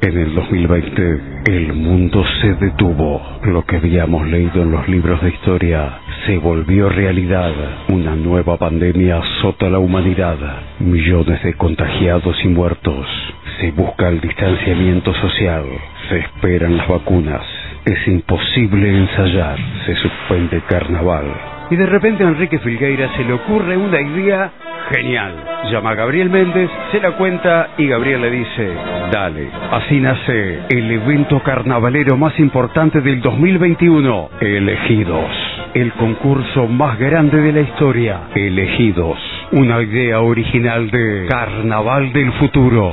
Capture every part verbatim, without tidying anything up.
En el dos mil veinte, el mundo se detuvo. Lo que habíamos leído en los libros de historia se volvió realidad. Una nueva pandemia azota a la humanidad. Millones de contagiados y muertos. Se busca el distanciamiento social. Se esperan las vacunas. Es imposible ensayar. Se suspende carnaval. Y de repente a Enrique Filgueira se le ocurre una idea genial. Llama a Gabriel Méndez, se la cuenta y Gabriel le dice: dale. Así nace el evento carnavalero más importante del dos mil veintiuno. Elegidos. El concurso más grande de la historia. Elegidos. Una idea original de Carnaval del Futuro.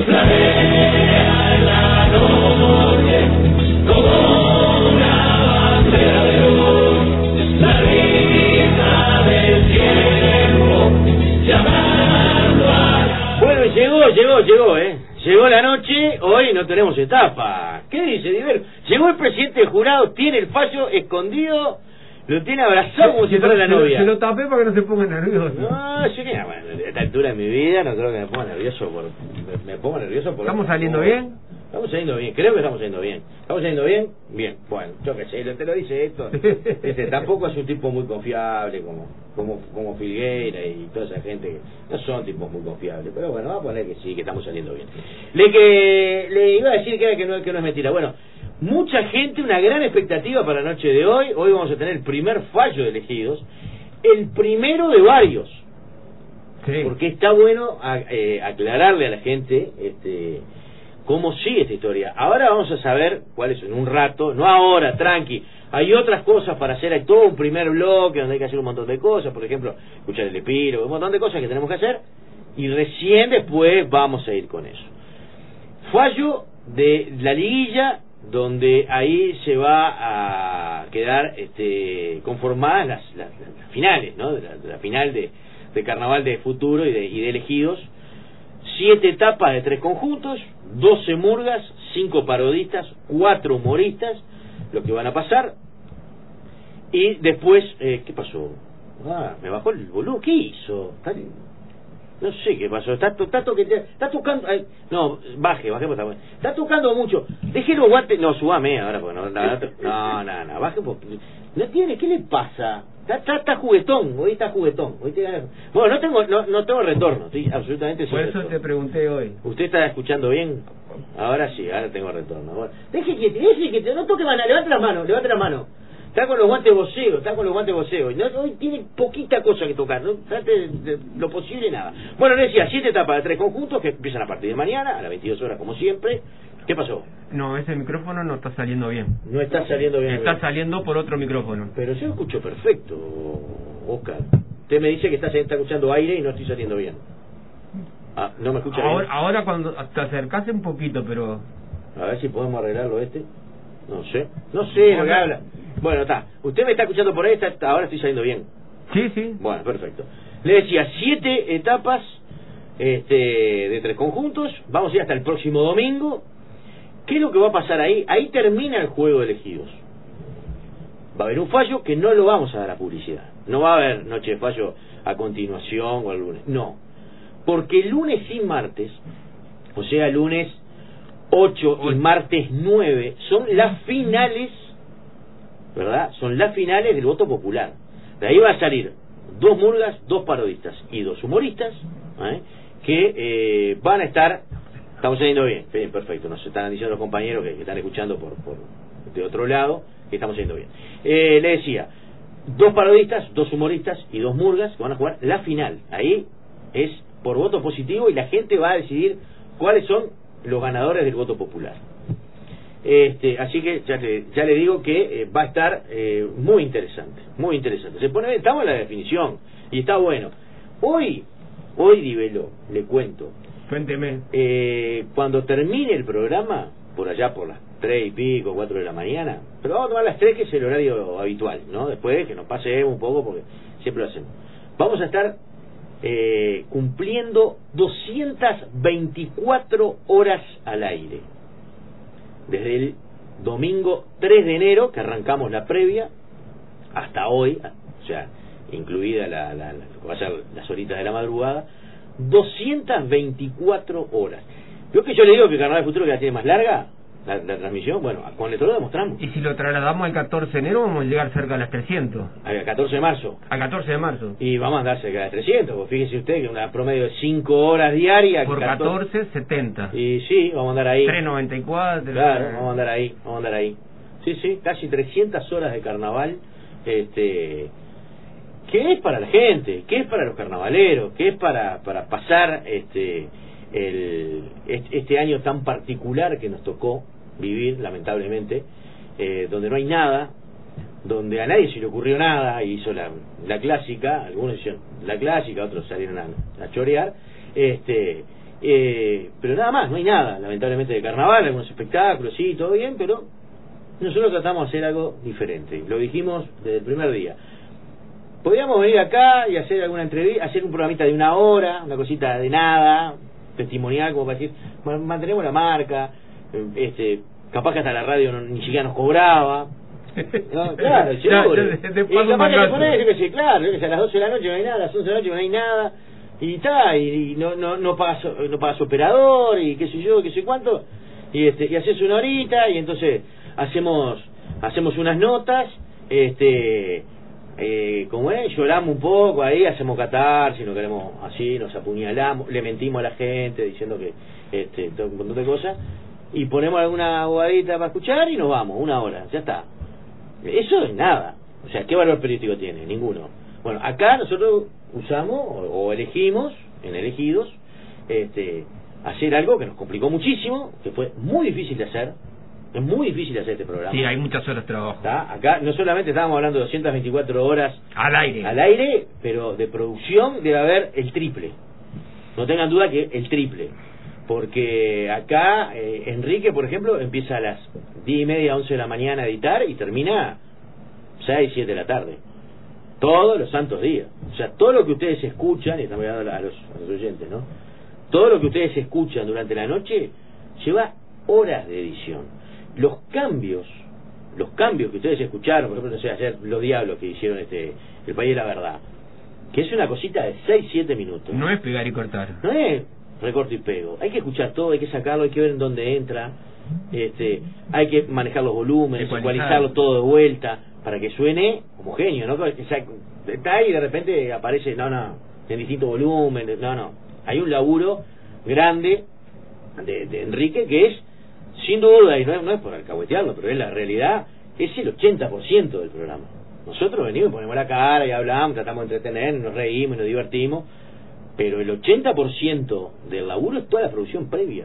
Llegó, llegó, llegó, ¿eh? Llegó la noche, hoy no tenemos etapa. ¿Qué dice, Diver? Llegó el presidente del jurado, tiene el fallo escondido, lo tiene abrazado como si fuera la novia. Se lo tapé para que no se ponga nervioso. No, yo que, bueno, a esta altura de mi vida no creo que me ponga nervioso. Por, me, me pongo nervioso por... ¿Estamos saliendo por, bien? Estamos saliendo bien, creo que estamos saliendo bien. ¿Estamos saliendo bien? Bien, bueno, yo qué sé, te lo dice esto. Este, tampoco es un tipo muy confiable como como como Filgueira y toda esa gente que no son tipos muy confiables, pero bueno, vamos a poner que sí, que estamos saliendo bien. Le que le iba a decir que, era que, no, que no es mentira. Bueno, mucha gente, una gran expectativa para la noche de hoy. Hoy vamos a tener el primer fallo de elegidos, el primero de varios. Sí. Porque está bueno a, eh, aclararle a la gente este cómo sigue esta historia. Ahora vamos a saber cuáles son, en un rato, no ahora, tranqui. Hay otras cosas para hacer, hay todo un primer bloque donde hay que hacer un montón de cosas, por ejemplo, escuchar el epílogo, un montón de cosas que tenemos que hacer, y recién después vamos a ir con eso. Fallo de la liguilla, donde ahí se va a quedar este, conformadas las, las, las finales, ¿no? De la, de la final de, de Carnaval de Futuro y de, y de Elegidos. Siete etapas de tres conjuntos, doce murgas, cinco parodistas, cuatro humoristas, lo que van a pasar. Y después, eh, ¿qué pasó? Ah, me bajó el volumen. ¿Qué hizo? Está, no sé qué pasó. Está, está, to, está tocando. Ay, no, baje, baje. Está, está tocando mucho. Deje los guantes. No, subame ahora, porque no, no, no, no, no, baje. Porque, no tiene, ¿qué le pasa? Está, está, está juguetón, hoy está juguetón. Hoy te... Bueno, no tengo no, no tengo retorno, estoy absolutamente sin Por eso retorno. Te pregunté hoy. ¿Usted está escuchando bien? Ahora sí, ahora tengo retorno. Bueno, deje que deje que no toque mano, levante la mano, levante la mano. Está con los guantes voceo, está con los guantes voceo. No, hoy tiene poquita cosa que tocar, no trate de lo posible nada. Bueno, le decía, siete etapas de tres conjuntos que empiezan a partir de mañana, a las veintidós horas como siempre. ¿Qué pasó? No, ese micrófono no está saliendo bien. No está saliendo bien. Está saliendo por otro micrófono. Pero yo lo escucho perfecto, Oscar. Usted me dice que está, está escuchando aire y no estoy saliendo bien. Ah, ¿no me escucha ahora, bien? Ahora cuando te acercase un poquito, pero... A ver si podemos arreglarlo este. No sé. No sé lo que habla. Bueno, está. Usted me está escuchando por ahí, está, ahora estoy saliendo bien. Sí, sí. Bueno, perfecto. Le decía, siete etapas este, de tres conjuntos. Vamos a ir hasta el próximo domingo. ¿Qué es lo que va a pasar ahí? Ahí termina el juego de elegidos. Va a haber un fallo que no lo vamos a dar a publicidad. No va a haber noche de fallo a continuación o el lunes. No. Porque el lunes y martes, o sea, lunes ocho y martes nueve, son las finales, ¿verdad? Son las finales del voto popular. De ahí va a salir dos murgas, dos parodistas y dos humoristas, ¿eh? que eh, van a estar... Estamos saliendo bien, bien, perfecto. Nos están diciendo los compañeros que, que están escuchando por, por de otro lado que estamos saliendo bien. Eh, le decía, dos parodistas, dos humoristas y dos murgas que van a jugar la final. Ahí es por voto positivo y la gente va a decidir cuáles son los ganadores del voto popular. Este, así que ya le, ya le digo que eh, va a estar eh, muy interesante, muy interesante. Se pone, estamos en la definición y está bueno. Hoy, hoy Divelo, le cuento. Cuénteme. Eh, cuando termine el programa, por allá por las tres y pico, cuatro de la mañana, pero vamos a tomar las tres, que es el horario habitual, ¿no? Después que nos pasemos un poco, porque siempre lo hacemos. Vamos a estar eh, cumpliendo doscientas veinticuatro horas al aire. Desde el domingo tres de enero, que arrancamos la previa, hasta hoy, o sea, incluida la, la, la, va a ser las horitas de la madrugada, doscientas veinticuatro horas. Yo que yo le digo que el Carnaval del Futuro, que la tiene más larga, la, la transmisión, bueno, con esto lo demostramos. Y si lo trasladamos al catorce de enero, vamos a llegar cerca de las trescientos. Al catorce de marzo. Al catorce de marzo. Y vamos a andar cerca de trescientos, porque fíjese usted que una promedio de cinco horas diarias. Por catorce, setenta. Y sí, vamos a andar ahí. tres noventa y cuatro. Claro, vamos a andar ahí, vamos a andar ahí. Sí, sí, casi trescientas horas de carnaval, este... ¿Qué es para la gente? ¿Qué es para los carnavaleros? ¿Qué es para, para pasar este, el, este año tan particular que nos tocó vivir, lamentablemente, eh, donde no hay nada, donde a nadie se le ocurrió nada, y hizo la, la clásica, algunos hicieron la clásica, otros salieron a, a chorear, este, eh, pero nada más, no hay nada, lamentablemente, de carnaval, algunos espectáculos, sí, todo bien, pero nosotros tratamos de hacer algo diferente, lo dijimos desde el primer día. Podríamos venir acá y hacer alguna entrevista, hacer un programita de una hora, una cosita de nada, testimonial, como para decir, mantenemos la marca, este, capaz que hasta la radio no, ni siquiera nos cobraba. No, claro, seguro. Ya, ya, y capaz que le ponés, yo que sé, claro, yo que sé, a las doce de la noche no hay nada, a las once de la noche no hay nada, y está, y, y no, no, no pagas, no pagas operador, y qué sé yo, qué sé cuánto, y este, y haces una horita, y entonces hacemos, hacemos unas notas, este, Eh, como es, lloramos un poco ahí, hacemos catarsis, no queremos así, nos apuñalamos, le mentimos a la gente diciendo que este, todo un montón de cosas, y ponemos alguna bogadita para escuchar y nos vamos, una hora, ya está. Eso es nada, o sea, ¿qué valor periodístico tiene? Ninguno. Bueno, acá nosotros usamos o, o elegimos, en elegidos, este, hacer algo que nos complicó muchísimo, que fue muy difícil de hacer. Es muy difícil hacer este programa. Sí, hay muchas horas de trabajo. ¿Está? Acá no solamente estábamos hablando de doscientas veinticuatro horas al aire, al aire, pero de producción debe haber el triple. No tengan duda que el triple. Porque acá, eh, Enrique, por ejemplo, empieza a las diez y media, once de la mañana a editar y termina seis, siete de la tarde. Todos los santos días. O sea, todo lo que ustedes escuchan, y estamos hablando a los, a los oyentes, ¿no? Todo lo que ustedes escuchan durante la noche lleva horas de edición. Los cambios, los cambios que ustedes escucharon, por ejemplo, no sé, ayer Los Diablos que hicieron este El País de la Verdad, que es una cosita de seis, siete minutos. No es pegar y cortar. No es recorto y pego. Hay que escuchar todo, hay que sacarlo, hay que ver en dónde entra, este, hay que manejar los volúmenes, ecualizarlo todo de vuelta, para que suene homogéneo, ¿no? Que está ahí y de repente aparece, no, no, en distintos volúmenes, no, no. Hay un laburo grande de, de Enrique que es, sin duda, y no es, no es por alcahuetearlo, pero es la realidad, es el ochenta por ciento del programa. Nosotros venimos y ponemos la cara y hablamos, tratamos de entretener, nos reímos, nos divertimos, pero el ochenta por ciento del laburo es toda la producción previa.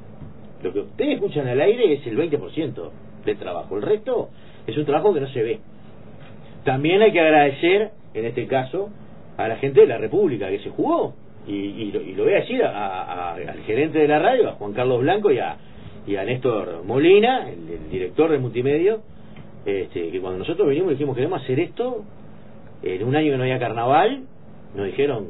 Lo que ustedes escuchan al aire es el veinte por ciento del trabajo, el resto es un trabajo que no se ve. También hay que agradecer, en este caso, a la gente de la República que se jugó, y, y, lo, y lo voy a decir a, a, al gerente de la radio, a Juan Carlos Blanco, y a y a Néstor Molina, el, el director de Multimedio, este, que cuando nosotros venimos y dijimos queremos hacer esto, en un año que no había carnaval, nos dijeron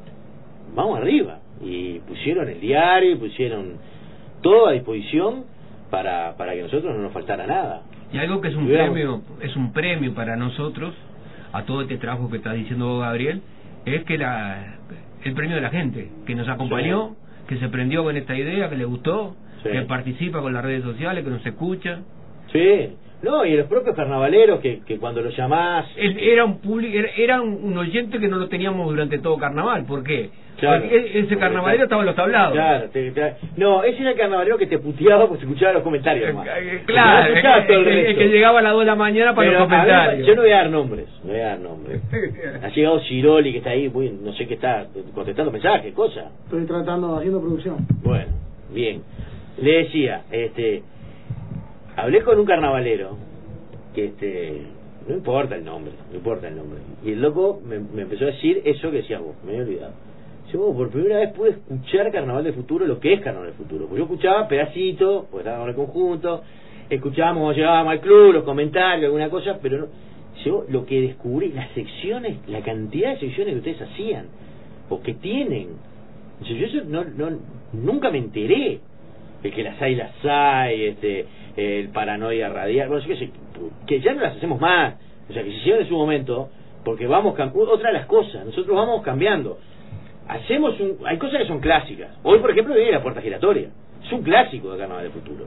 vamos arriba, y pusieron el diario, y pusieron todo a disposición para, para que nosotros no nos faltara nada. Y algo que es un premio, es un premio para nosotros, a todo este trabajo que está diciendo vos, Gabriel, es que la el premio de la gente, que nos acompañó, sí, que se prendió con esta idea, que le gustó, sí, que participa con las redes sociales, que nos escucha. Sí, no, y los propios carnavaleros que, que cuando los llamás... Él era un público, era, era un oyente que no lo teníamos durante todo carnaval. ¿Por qué? Claro, porque ese carnavalero estaba en los tablados. Claro, te, te, no, ese era el carnavalero que te puteaba porque escuchaba los comentarios. Eh, claro, el, el, el, el que llegaba a las dos de la mañana para pero los comentarios. Ver, yo no voy a dar nombres, no voy a dar nombres. Ha llegado Ciroli que está ahí, muy, no sé qué está, contestando mensajes, cosas. Estoy tratando, haciendo producción. Bueno, bien. Le decía, este, hablé con un carnavalero que este, no importa el nombre, no importa el nombre. Y el loco me, me empezó a decir eso que decías vos, me había olvidado. Yo por primera vez pude escuchar Carnaval del Futuro, lo que es Carnaval del Futuro. Porque yo escuchaba pedacitos, porque estábamos en el conjunto, escuchábamos cuando llegábamos al club, los comentarios, alguna cosa, pero no, yo lo que descubrí, las secciones, la cantidad de secciones que ustedes hacían, o que tienen. Yo, yo eso no, no, nunca me enteré. El que las hay, las hay, este, el paranoia radial, bueno, yo qué sé, que ya no las hacemos más. O sea, que se hicieron en su momento, porque vamos, otra de las cosas, nosotros vamos cambiando. Hacemos un, hay cosas que son clásicas. Hoy, por ejemplo, viene la puerta giratoria. Es un clásico de Carnaval del Futuro.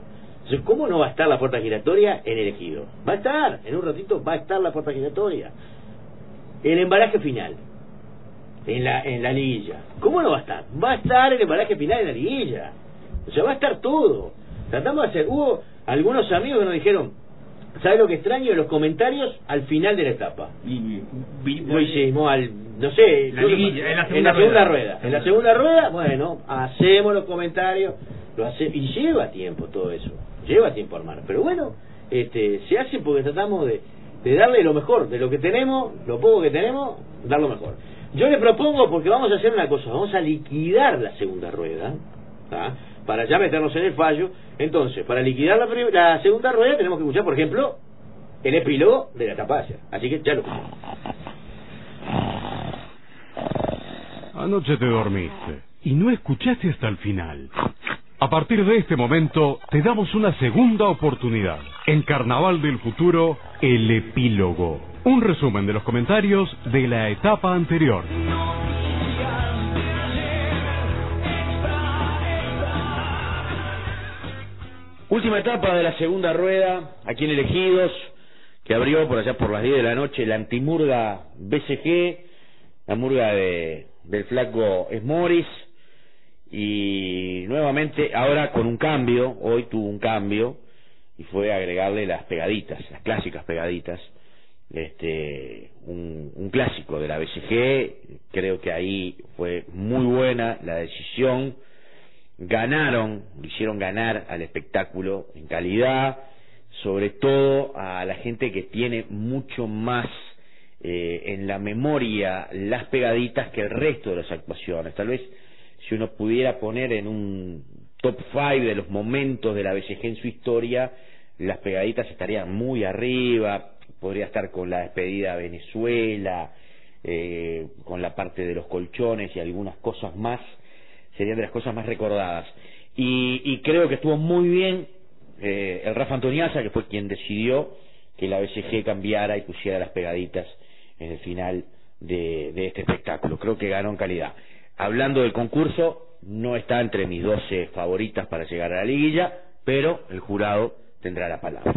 Entonces, ¿cómo no va a estar la puerta giratoria en el Ejido? Va a estar, en un ratito va a estar la puerta giratoria. El embalaje final, en la, en la liguilla. ¿Cómo no va a estar? Va a estar el embalaje final en la liguilla. O sea, va a estar todo. Tratamos de hacer, hubo algunos amigos que nos dijeron, ¿sabes lo que extraño? De los comentarios al final de la etapa. Y, vi, Lo hicimos al, no sé, la liguilla, en la segunda, en la segunda rueda. rueda. En la segunda rueda, bueno, hacemos los comentarios, lo hace, y lleva tiempo todo eso, lleva tiempo armar. Pero bueno, este, se hace porque tratamos de, de darle lo mejor, de lo que tenemos, lo poco que tenemos, dar lo mejor. Yo le propongo, porque vamos a hacer una cosa, vamos a liquidar la segunda rueda, ¿tá? Para ya meternos en el fallo. Entonces, para liquidar la, la segunda rueda tenemos que escuchar, por ejemplo, el epílogo de la etapa ayer. Así que ya lo escuchamos. Anoche te dormiste y no escuchaste hasta el final. A partir de este momento te damos una segunda oportunidad. En Carnaval del Futuro, el epílogo. Un resumen de los comentarios de la etapa anterior. Última etapa de la segunda rueda, aquí en Elegidos, que abrió por allá por las diez de la noche la antimurga B C G, la murga de, del flaco Esmoris, y nuevamente ahora con un cambio, hoy tuvo un cambio, y fue agregarle las pegaditas, las clásicas pegaditas, este un, un clásico de la B C G. Creo que ahí fue muy buena la decisión. Ganaron, lo hicieron ganar al espectáculo en calidad, sobre todo a la gente que tiene mucho más eh, en la memoria las pegaditas que el resto de las actuaciones. Tal vez si uno pudiera poner en un top five de los momentos de la B C G en su historia, las pegaditas estarían muy arriba. Podría estar con la despedida a Venezuela, eh, con la parte de los colchones y algunas cosas más. Serían de las cosas más recordadas. Y, y creo que estuvo muy bien eh, el Rafa Antoniazza, que fue quien decidió que la B C G cambiara y pusiera las pegaditas en el final de, de este espectáculo. Creo que ganó en calidad. Hablando del concurso, no está entre mis doce favoritas para llegar a la liguilla, pero el jurado tendrá la palabra.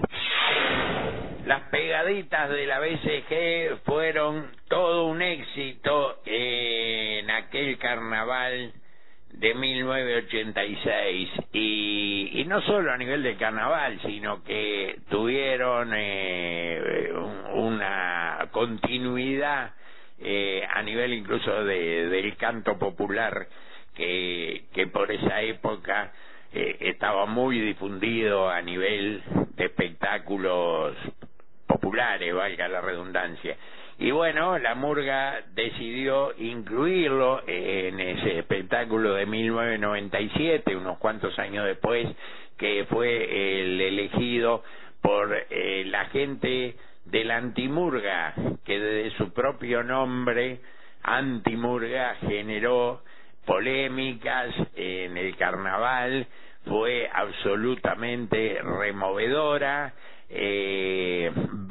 Las pegaditas de la B C G fueron todo un éxito en aquel carnaval de mil novecientos ochenta y seis, y, y no solo a nivel de carnaval, sino que tuvieron eh, una continuidad eh, a nivel incluso de, del canto popular que, que por esa época eh, estaba muy difundido a nivel de espectáculos populares, valga la redundancia. Y bueno, la murga decidió incluirlo en ese espectáculo de mil novecientos noventa y siete, unos cuantos años después, que fue el elegido por eh, la gente de la antimurga, que desde su propio nombre, antimurga, generó polémicas en el carnaval, fue absolutamente removedora. Eh,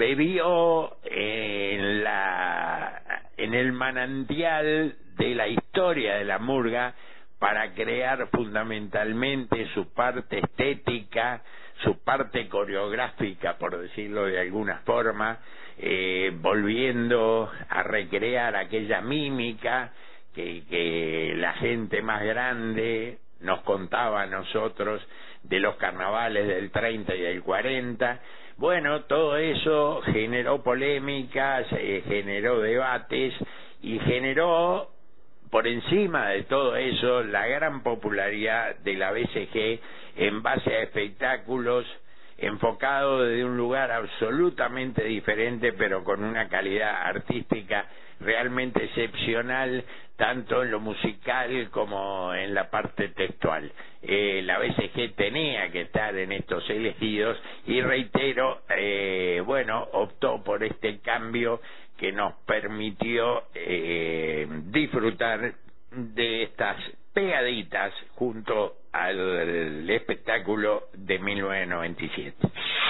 bebió en la en el manantial de la historia de la murga para crear fundamentalmente su parte estética, su parte coreográfica, por decirlo de alguna forma, eh, volviendo a recrear aquella mímica que, que la gente más grande nos contaba a nosotros de los carnavales del treinta y del cuarenta. Bueno, todo eso generó polémicas, eh, generó debates y generó, por encima de todo eso, la gran popularidad de la B C G en base a espectáculos enfocados desde un lugar absolutamente diferente, pero con una calidad artística realmente excepcional, tanto en lo musical como en la parte textual. Eh, la B C G tenía que estar en estos elegidos y reitero, eh, bueno, optó por este cambio que nos permitió eh, disfrutar de estas pegaditas junto al espectáculo de mil novecientos noventa y siete.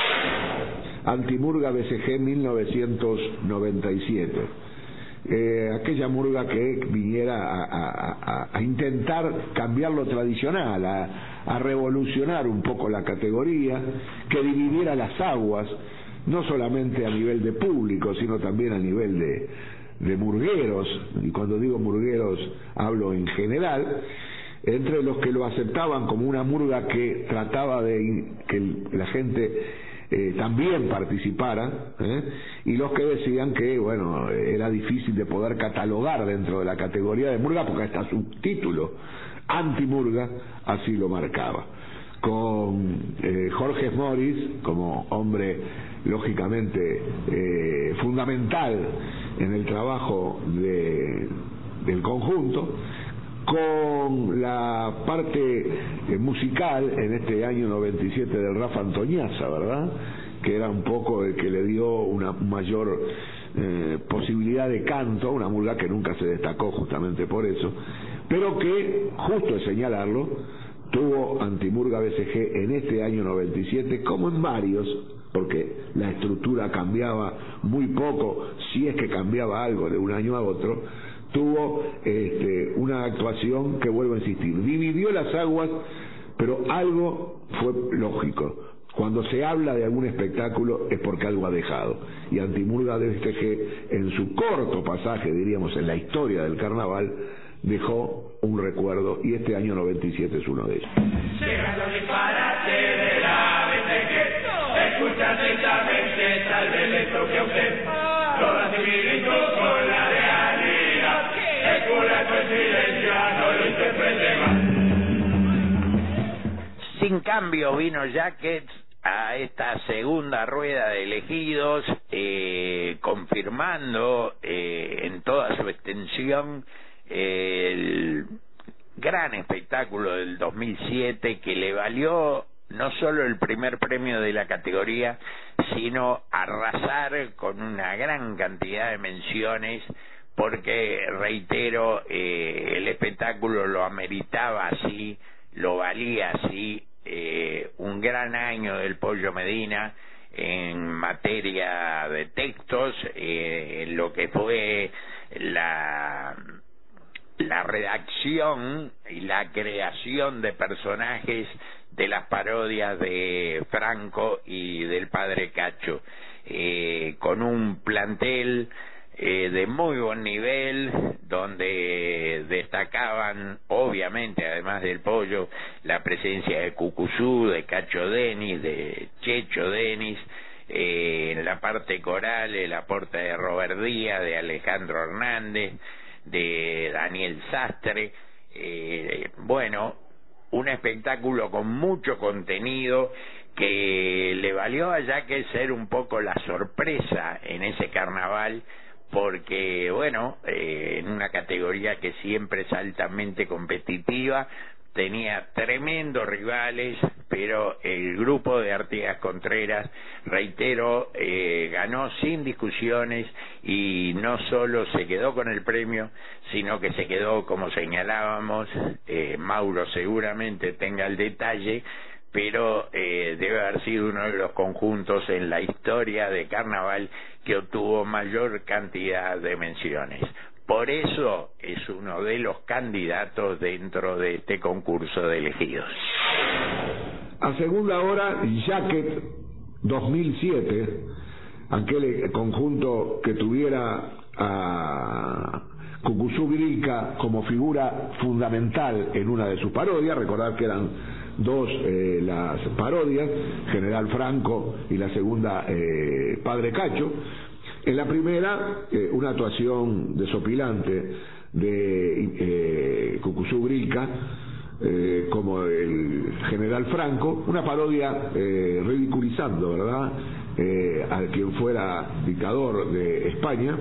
Antimurga B C G mil novecientos noventa y siete. Eh, aquella murga que viniera a, a, a, a intentar cambiar lo tradicional, a, a revolucionar un poco la categoría, que dividiera las aguas, no solamente a nivel de público, sino también a nivel de, de murgueros, y cuando digo murgueros hablo en general, entre los que lo aceptaban como una murga que trataba de que la gente eh, también participara, ¿eh? y los que decían que, bueno, era difícil de poder catalogar dentro de la categoría de murga, porque hasta su título, antimurga, así lo marcaba. Con eh, Jorge Morris como hombre lógicamente eh, fundamental en el trabajo de, del conjunto, con la parte eh, musical en este año noventa y siete del Rafa Antoñaza, ¿verdad?, que era un poco el que le dio una mayor eh, posibilidad de canto, una murga que nunca se destacó justamente por eso, pero que, justo de señalarlo, tuvo Antimurga B C G en este año noventa y siete, como en varios, porque la estructura cambiaba muy poco, si es que cambiaba algo de un año a otro, tuvo este, una actuación que, vuelvo a insistir, dividió las aguas, pero algo fue lógico. Cuando se habla de algún espectáculo es porque algo ha dejado, y Antimurga B C G, en su corto pasaje, diríamos, en la historia del carnaval, dejó un recuerdo, y este año noventa y siete es uno de ellos. Llegando al disparate de la B C G, escucha atentamente, tal vez le toque a usted, toda similitud con la realidad, el cura coincidencia no lo interprete más. Sin cambio vino Jackets a esta segunda rueda de elegidos, eh, confirmando eh, en toda su extensión el gran espectáculo del dos mil siete, que le valió no solo el primer premio de la categoría, sino arrasar con una gran cantidad de menciones, porque, reitero, eh, el espectáculo lo ameritaba así, lo valía así. Eh, un gran año del Pollo Medina en materia de textos, eh, en lo que fue la la redacción y la creación de personajes de las parodias de Franco y del Padre Cacho, eh, con un plantel eh, de muy buen nivel, donde destacaban, obviamente, además del Pollo, la presencia de Cucuzú, de Cacho Denis, de Checho Denis, eh, en la parte coral el aporte de Robert Díaz, de Alejandro Hernández, de Daniel Sastre, eh, bueno, un espectáculo con mucho contenido que le valió a Jackets ser un poco la sorpresa en ese carnaval, porque, bueno, eh, en una categoría que siempre es altamente competitiva, tenía tremendos rivales, pero el grupo de Artigas Contreras, reitero, eh, ganó sin discusiones, y no solo se quedó con el premio, sino que se quedó, como señalábamos, eh, Mauro seguramente tenga el detalle, pero eh, debe haber sido uno de los conjuntos en la historia de carnaval que obtuvo mayor cantidad de menciones. Por eso es uno de los candidatos dentro de este concurso de elegidos. A segunda hora, Jacket dos mil siete, aquel conjunto que tuviera a Cucuzú Grilka como figura fundamental en una de sus parodias. Recordar que eran dos eh, las parodias, General Franco y la segunda eh, Padre Cacho. En la primera, eh, una actuación desopilante de eh, Cucuzú Grilka eh, como el General Franco, una parodia eh, ridiculizando, ¿verdad?, eh, al quien fuera dictador de España,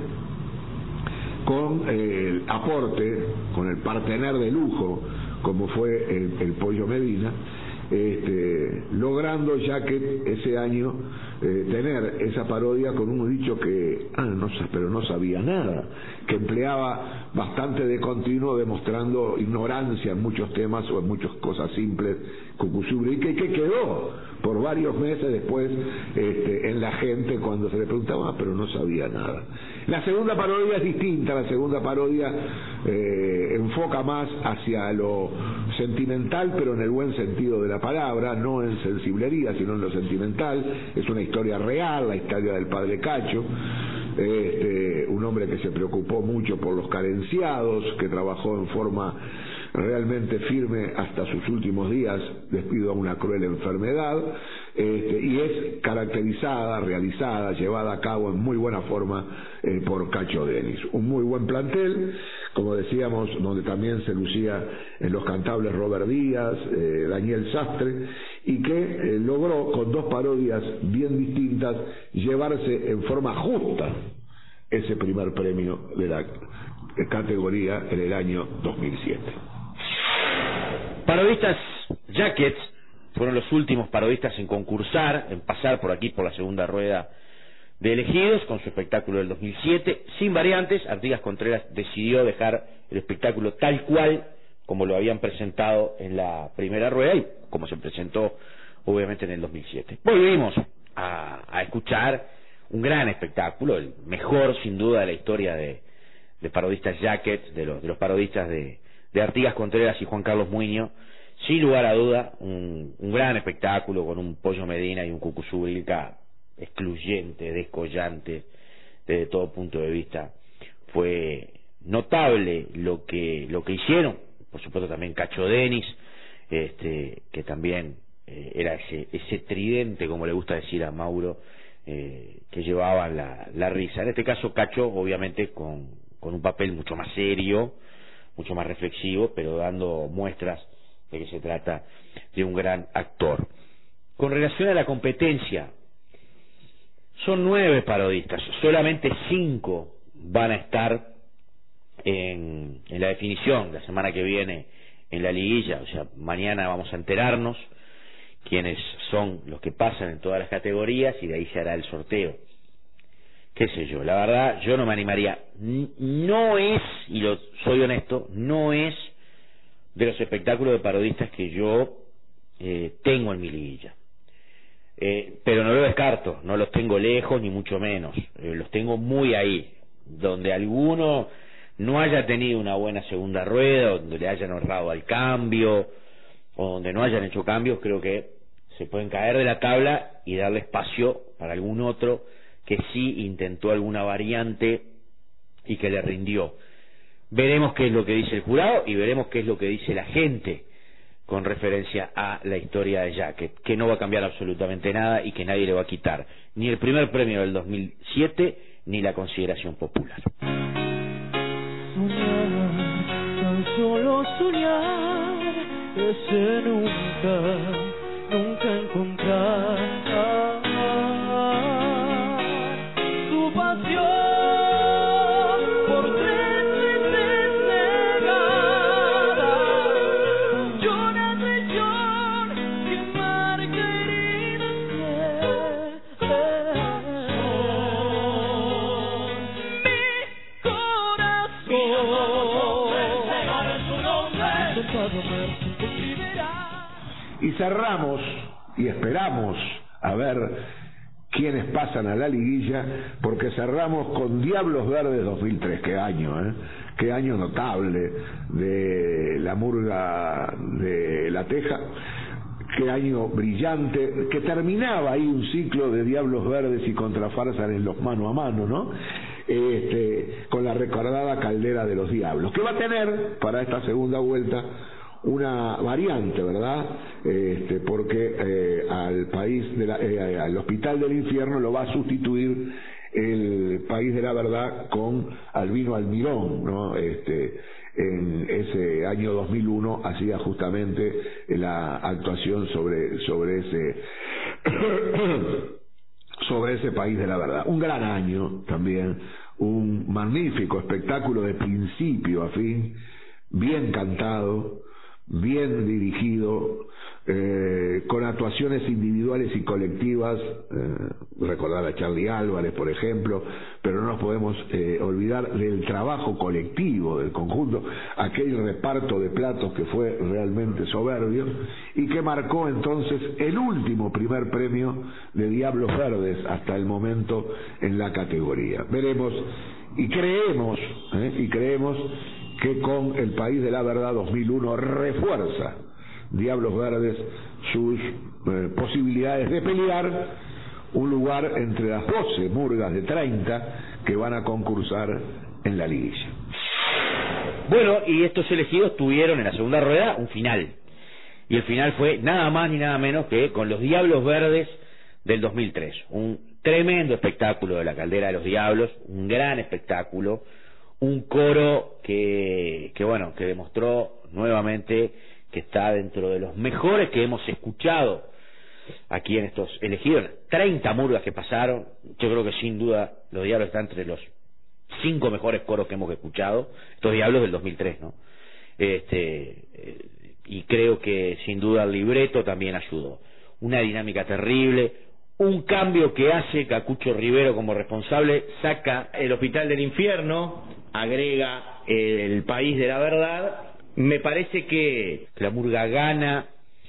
con eh, el aporte, con el partener de lujo como fue el, el Pollo Medina, este, logrando ya que ese año eh, tener esa parodia con un dicho que, ah, no sé, pero no sabía nada, que empleaba bastante de continuo, demostrando ignorancia en muchos temas o en muchas cosas simples, Cucuzú Grilka, y que quedó por varios meses después este, en la gente cuando se le preguntaba, ah, pero no sabía nada. La segunda parodia es distinta, la segunda parodia eh, enfoca más hacia lo sentimental, pero en el buen sentido de la palabra, no en sensiblería, sino en lo sentimental. Es una historia real, la historia del padre Cacho, este, un hombre que se preocupó mucho por los carenciados, que trabajó en forma realmente firme hasta sus últimos días debido a una cruel enfermedad, este, y es caracterizada, realizada, llevada a cabo en muy buena forma eh, por Cacho Denis. Un muy buen plantel, como decíamos, donde también se lucía en los cantables Robert Díaz, eh, Daniel Sastre, y que eh, logró con dos parodias bien distintas llevarse en forma justa ese primer premio de la categoría en el año dos mil siete. Parodistas Jackets fueron los últimos parodistas en concursar, en pasar por aquí por la segunda rueda de elegidos con su espectáculo del dos mil siete, sin variantes. Artigas Contreras decidió dejar el espectáculo tal cual como lo habían presentado en la primera rueda y como se presentó obviamente en el dos mil siete. Volvimos a, a escuchar un gran espectáculo, el mejor sin duda de la historia de, de parodistas Jackets, de los, de los parodistas de de Artigas Contreras y Juan Carlos Muñoz, sin lugar a duda, un, un gran espectáculo con un Pollo Medina y un Cucu Zubilca excluyente, descollante, desde todo punto de vista. Fue notable lo que lo que hicieron, por supuesto también Cacho Denis, este, que también eh, era ese, ese tridente, como le gusta decir a Mauro, eh, que llevaba la, la risa. En este caso Cacho, obviamente, con, con un papel mucho más serio, mucho más reflexivo, pero dando muestras de que se trata de un gran actor. Con relación a la competencia, son nueve parodistas, solamente cinco van a estar en, en la definición la semana que viene en la liguilla, o sea, mañana vamos a enterarnos quiénes son los que pasan en todas las categorías y de ahí se hará el sorteo. Qué sé yo, la verdad yo no me animaría, no es, y lo soy honesto, no es de los espectáculos de parodistas que yo eh, tengo en mi liguilla, eh, pero no lo descarto, no los tengo lejos ni mucho menos, eh, los tengo muy ahí, donde alguno no haya tenido una buena segunda rueda, donde le hayan ahorrado al cambio, o donde no hayan hecho cambios, creo que se pueden caer de la tabla y darle espacio para algún otro que sí intentó alguna variante y que le rindió. Veremos qué es lo que dice el jurado y veremos qué es lo que dice la gente con referencia a la historia de Jacket, que no va a cambiar absolutamente nada y que nadie le va a quitar ni el primer premio del dos mil siete ni la consideración popular. Soñar, tan solo soñar, ese nunca, nunca encontrar tu pasión por tres veces negada, llora de llor que marca heridas de mi corazón. Y cerramos y esperamos a ver quiénes pasan a la liguilla, porque cerramos con Diablos Verdes dos mil tres. Qué año, ¿eh? Qué año notable de la murga de La Teja. Qué año brillante, que terminaba ahí un ciclo de Diablos Verdes y Contrafarsas en los mano a mano, ¿no? Este, con la recordada Caldera de los Diablos, que va a tener para esta segunda vuelta una variante, ¿verdad? Este, porque eh, al país de la, eh, al Hospital del Infierno lo va a sustituir el País de la Verdad con Albino Almirón, ¿no? Este, en ese año dos mil uno hacía justamente la actuación sobre sobre ese sobre ese País de la Verdad. Un gran año también, un magnífico espectáculo de principio a fin, bien cantado, bien dirigido, eh, con actuaciones individuales y colectivas, eh, recordar a Charlie Álvarez, por ejemplo, pero no nos podemos eh, olvidar del trabajo colectivo, del conjunto, aquel reparto de platos que fue realmente soberbio y que marcó entonces el último primer premio de Diablos Verdes hasta el momento en la categoría. Veremos y creemos, eh, y creemos que con El País de la Verdad dos mil uno refuerza Diablos Verdes sus eh, posibilidades de pelear un lugar entre las doce murgas de treinta que van a concursar en la liguilla. Bueno, y estos elegidos tuvieron en la segunda rueda un final, y el final fue nada más ni nada menos que con los Diablos Verdes del dos mil tres, un tremendo espectáculo de la Caldera de los Diablos, un gran espectáculo, un coro que, que bueno, que demostró nuevamente que está dentro de los mejores que hemos escuchado aquí en estos elegidos, treinta murgas que pasaron. Yo creo que sin duda los Diablos están entre los cinco mejores coros que hemos escuchado, estos Diablos del dos mil tres, ¿no? Este, y creo que sin duda el libreto también ayudó. Una dinámica terrible, un cambio que hace Cacucho Rivero como responsable, saca El Hospital del Infierno, agrega El País de la Verdad. Me parece que la murga gana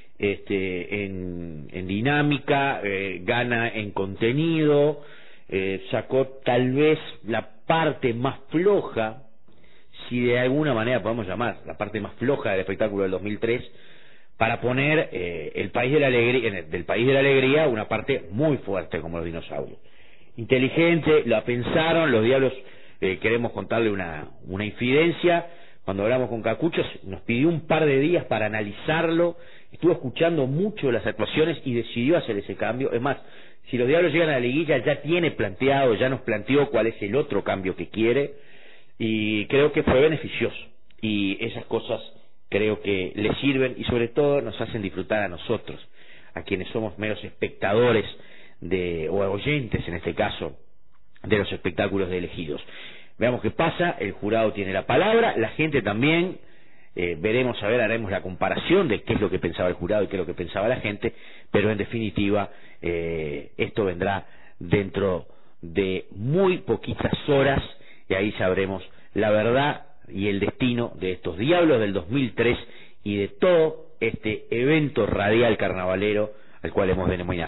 este, en, en dinámica, eh, gana en contenido, eh, sacó tal vez la parte más floja, si de alguna manera podemos llamar la parte más floja del espectáculo del dos mil tres, para poner eh, el país de la alegría, del País de la Alegría, una parte muy fuerte como los dinosaurios. Inteligente, la pensaron, los Diablos, eh, queremos contarle una, una infidencia. Cuando hablamos con Cacucho, nos pidió un par de días para analizarlo, estuvo escuchando mucho las actuaciones y decidió hacer ese cambio. Es más, si los Diablos llegan a la liguilla, ya tiene planteado, ya nos planteó cuál es el otro cambio que quiere, y creo que fue beneficioso. Y esas cosas creo que le sirven y sobre todo nos hacen disfrutar a nosotros, a quienes somos meros espectadores de, o oyentes en este caso, de los espectáculos de elegidos. Veamos qué pasa, el jurado tiene la palabra, la gente también, eh, veremos, a ver, haremos la comparación de qué es lo que pensaba el jurado y qué es lo que pensaba la gente, pero en definitiva eh, esto vendrá dentro de muy poquitas horas y ahí sabremos la verdad y el destino de estos Diablos del dos mil tres y de todo este evento radial carnavalero al cual hemos denominado.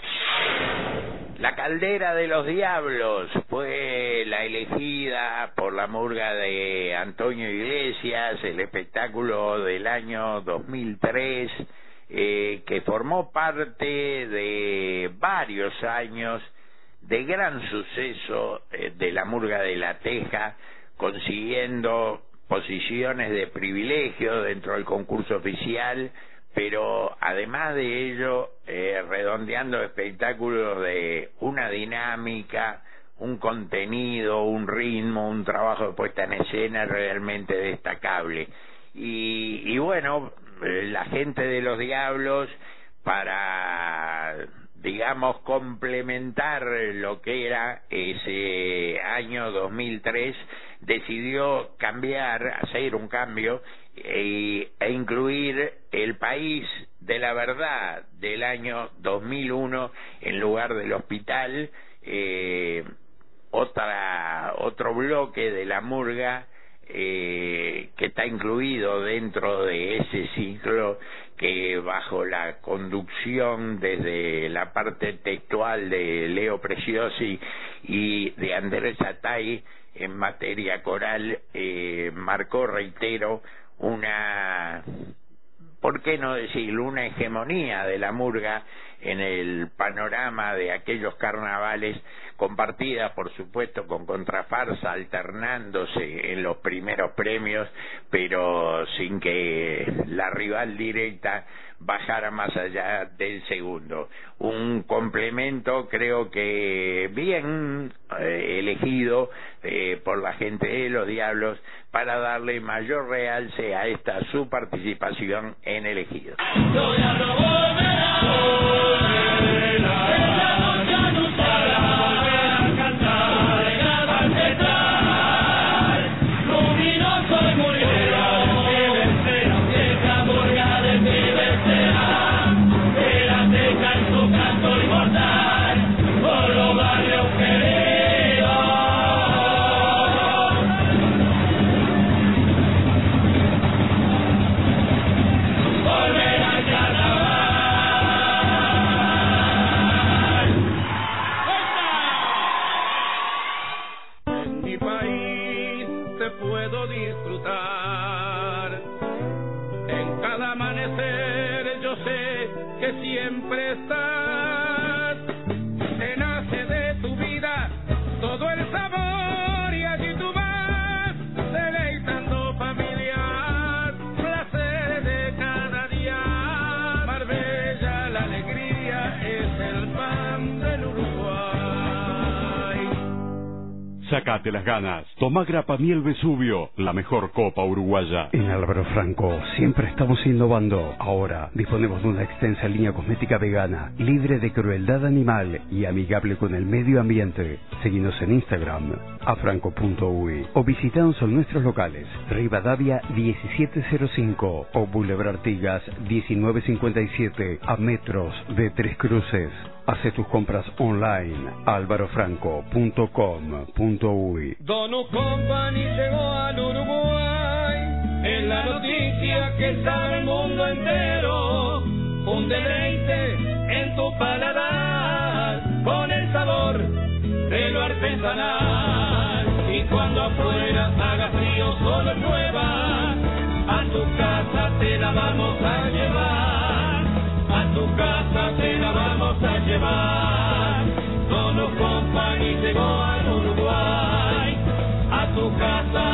La Caldera de los Diablos fue la elegida por la murga de Antonio Iglesias, el espectáculo del año dos mil tres, eh, que formó parte de varios años de gran suceso eh, de la murga de La Teja, consiguiendo posiciones de privilegio dentro del concurso oficial, pero además de ello, eh, redondeando espectáculos de una dinámica, un contenido, un ritmo, un trabajo de puesta en escena realmente destacable. Y, y bueno, eh, la gente de los Diablos, para, digamos, complementar lo que era ese año dos mil tres, decidió cambiar, hacer un cambio e, e incluir El País de la Verdad del año dos mil uno en lugar del Hospital, eh, otra otro bloque de la murga eh, que está incluido dentro de ese ciclo, que bajo la conducción desde la parte textual de Leo Preciosi y de Andrés Atay en materia coral, eh, marcó, reitero, una, ¿por qué no decirlo?, una hegemonía de la murga en el panorama de aquellos carnavales, compartida por supuesto con Contrafarsa, alternándose en los primeros premios, pero sin que la rival directa bajara más allá del segundo. Un complemento creo que bien eh, elegido eh, por la gente de los Diablos para darle mayor realce a esta su participación en elegidos. Luminoso y muy Sacate las ganas. Tomá Grapa Miel Vesubio, la mejor copa uruguaya. En Álvaro Franco siempre estamos innovando. Ahora disponemos de una extensa línea cosmética vegana, libre de crueldad animal y amigable con el medio ambiente. Seguinos en Instagram, afranco punto uy, o visitanos en nuestros locales, Rivadavia diecisiete cero cinco o Boulevard Artigas diecinueve cincuenta y siete, a metros de Tres Cruces. Hace tus compras online, álvaro franco punto com punto uy. Donut Company llegó al Uruguay, es la noticia que sabe el mundo entero. Un deleite en tu paladar, con el sabor de lo artesanal. Y cuando afuera haga frío, solo llueva, a tu casa te la vamos a llevar. A tu casa te la vamos a llevar. Donut Company llegó al Uruguay, a tu casa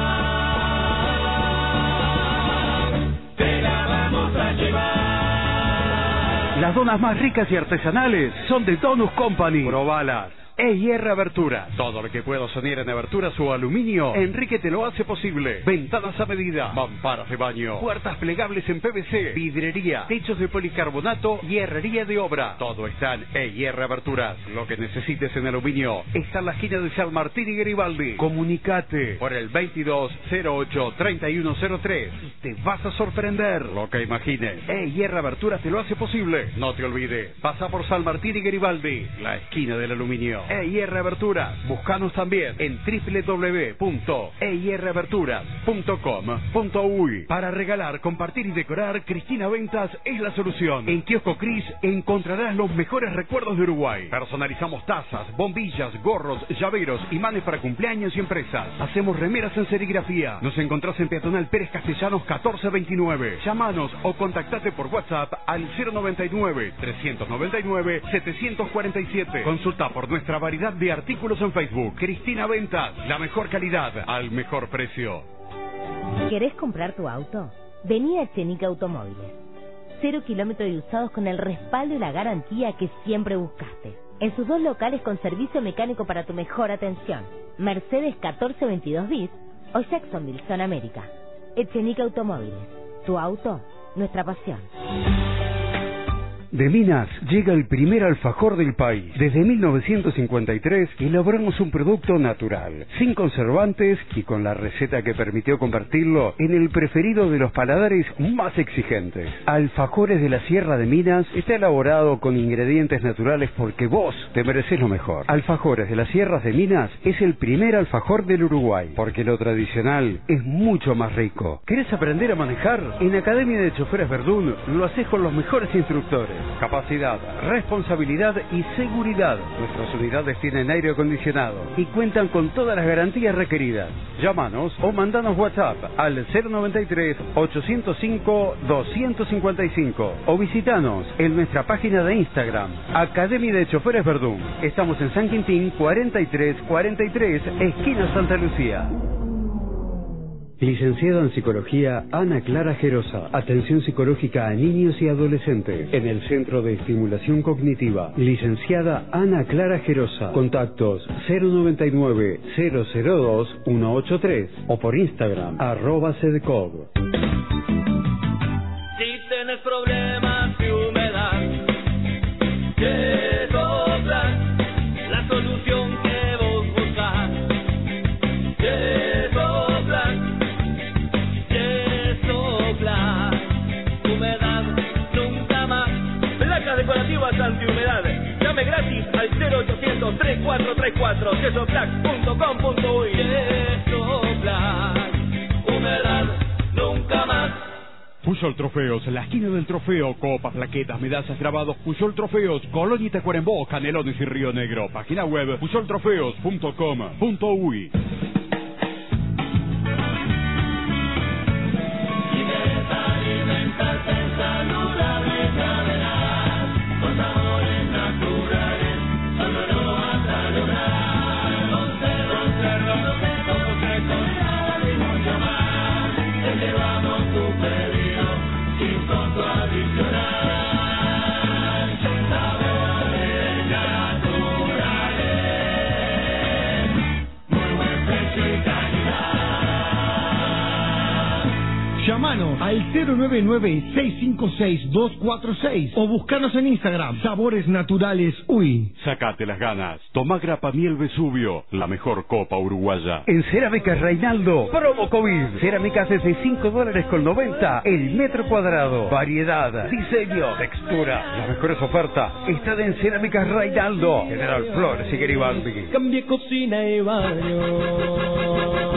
te la vamos a llevar. Las donas más ricas y artesanales son de Donut Company. Probalas. E I R Aberturas. Todo lo que puedo soñar en aberturas o aluminio, Enrique te lo hace posible. Ventanas a medida, mamparas de baño, puertas plegables en P V C, vidrería, techos de policarbonato y herrería de obra. Todo está en E I R Aberturas. Lo que necesites en aluminio está en la esquina de San Martín y Garibaldi. Comunicate por el veintidós cero ocho treinta y uno cero tres. Te vas a sorprender lo que imagines. E I R Aberturas te lo hace posible. No te olvides, pasa por San Martín y Garibaldi, la esquina del aluminio. E I R Aberturas. Búscanos también en doble u doble u doble u punto e i r aberturas punto com punto uy. Para regalar, compartir y decorar, Cristina Ventas es la solución. En Kiosco Cris encontrarás los mejores recuerdos de Uruguay. Personalizamos tazas, bombillas, gorros, llaveros, imanes para cumpleaños y empresas. Hacemos remeras en serigrafía. Nos encontrás en Peatonal Pérez Castellanos catorce veintinueve. Llámanos o contactate por WhatsApp al cero noventa y nueve, trescientos noventa y nueve, setecientos cuarenta y siete. Consulta por nuestra variedad de artículos en Facebook. Cristina Ventas, la mejor calidad al mejor precio. ¿Querés comprar tu auto? Vení a Echenique Automóviles. Cero kilómetros y usados con el respaldo y la garantía que siempre buscaste. En sus dos locales con servicio mecánico para tu mejor atención. Mercedes catorce veintidós bis o Jacksonville, Zona América. Echenique Automóviles. Tu auto, nuestra pasión. De Minas llega el primer alfajor del país. Desde mil novecientos cincuenta y tres elaboramos un producto natural, sin conservantes y con la receta que permitió convertirlo en el preferido de los paladares más exigentes. Alfajores de la Sierra de Minas está elaborado con ingredientes naturales porque vos te mereces lo mejor. Alfajores de las Sierras de Minas es el primer alfajor del Uruguay, porque lo tradicional es mucho más rico. ¿Querés aprender a manejar? En Academia de Choferes Verdún lo haces con los mejores instructores. Capacidad, responsabilidad y seguridad. Nuestras unidades tienen aire acondicionado y cuentan con todas las garantías requeridas. Llámanos o mandanos WhatsApp al cero noventa y tres, ochocientos cinco, doscientos cincuenta y cinco o visitanos en nuestra página de Instagram, Academia de Choferes Verdún. Estamos en San Quintín cuarenta y tres cuarenta y tres, esquina Santa Lucía. Licenciada en Psicología, Ana Clara Gerosa. Atención psicológica a niños y adolescentes en el Centro de Estimulación Cognitiva. Licenciada Ana Clara Gerosa. Contactos cero noventa y nueve, cero cero dos, ciento ochenta y tres o por Instagram, arroba sedcog. Si tienes problemas de humedad, Yesoplas, la solución que vos buscas. Yesoplas, Yesoplas, humedad nunca más. Placas decorativas antihumedad. Llame gratis al cero ochocientos, treinta y cuatro treinta y cuatro, yesoplas punto com punto uy. Yesoplas, humedad nunca más. Puyol Trofeos, la esquina del trofeo, copas, plaquetas, medallas, grabados. Puyol Trofeos, Colonia y Tacuarembó, Canelones y Río Negro. Página web puyol trofeos punto com punto uy. cero nueve nueve, seis cinco seis, dos cuatro seis o buscarnos en Instagram, Sabores Naturales Uy. Sacate las ganas. Tomá Grapa Miel Vesubio, la mejor copa uruguaya. En Cerámicas Reinaldo, promo COVID. Cerámicas desde cinco dólares con noventa el metro cuadrado. Variedad, diseño, textura. Las mejores ofertas están en Cerámicas Reinaldo. General Flores y Garibaldi. Cambie cocina y baño.